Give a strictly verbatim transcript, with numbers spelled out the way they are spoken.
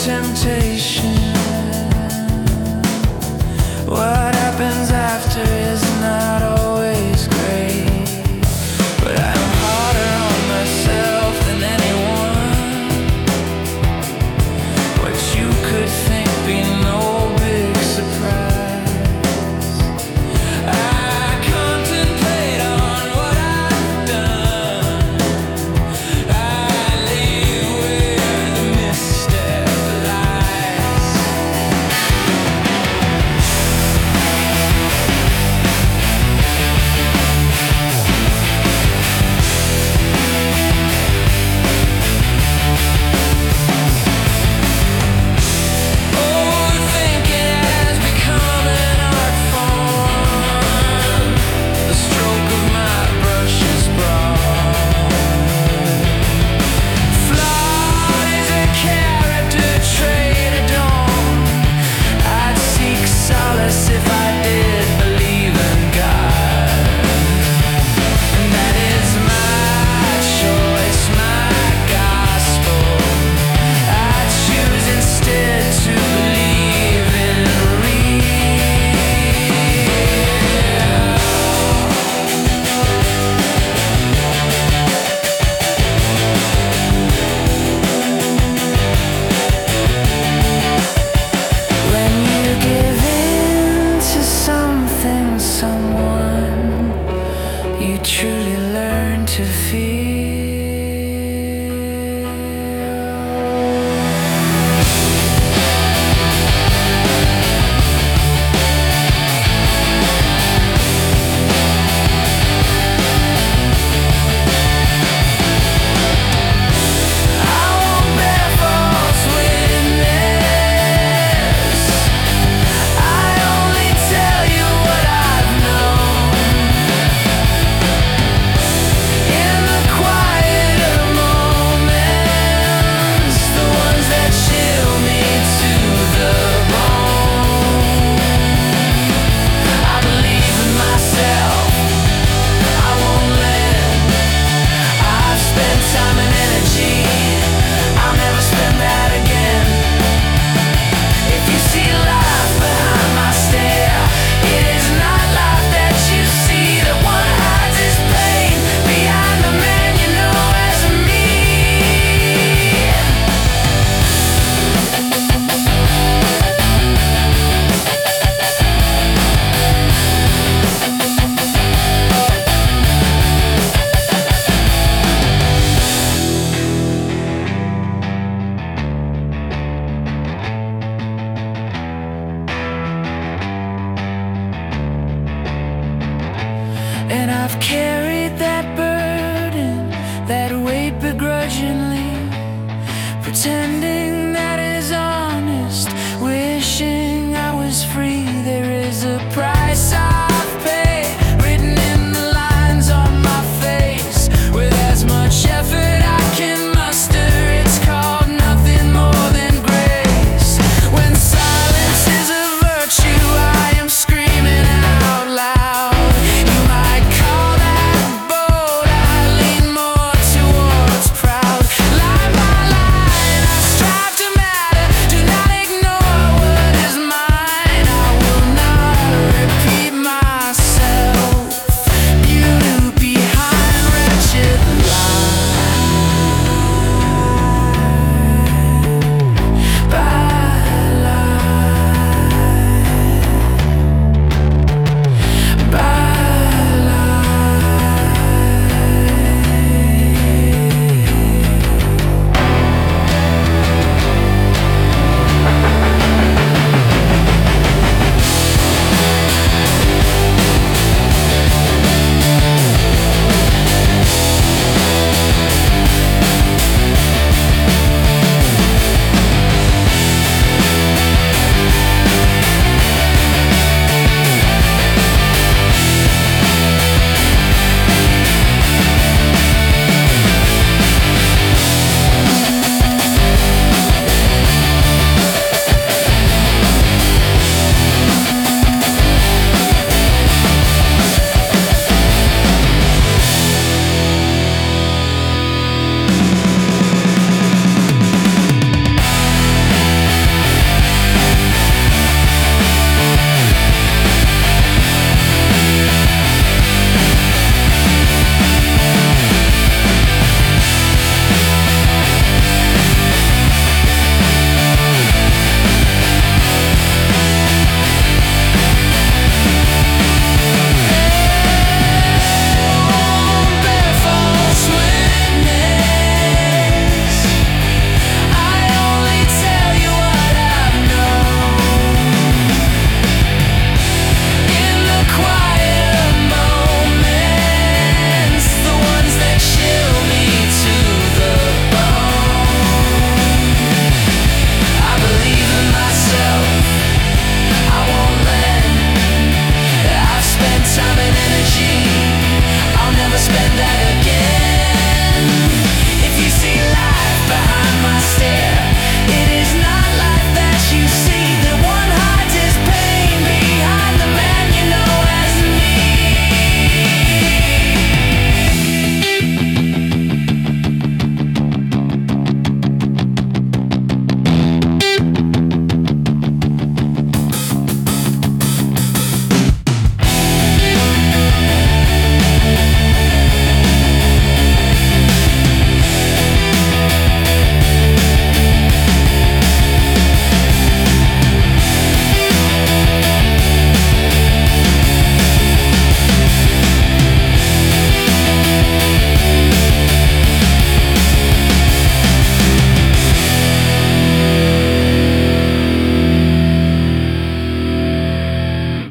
temptation. What happens after is not always great, but I'm harder on myself than anyone. What you could think be no big surprise, I contemplate on what I've done. I lay where the misstep lies. Overthinking has become an art form. The stroke of my brush is broad. Flawed is a character trait adorned. I'd seek solace if I did believe in God. And that is my choice, my gospel. I choose instead to believe in real. When you give in to something, someone, you truly learn to feel. I won't bear false witness. I only tell you what I've known. In the quieter moments, the ones that chill me to the bone, I believe in myself, I won't let it. I've spent time and energy, I'll never spend that again. If you see life behind my stare, it is not life that you see. The one hides his pain behind the man you know as me. And I've carried that burden, that weight begrudgingly, pretending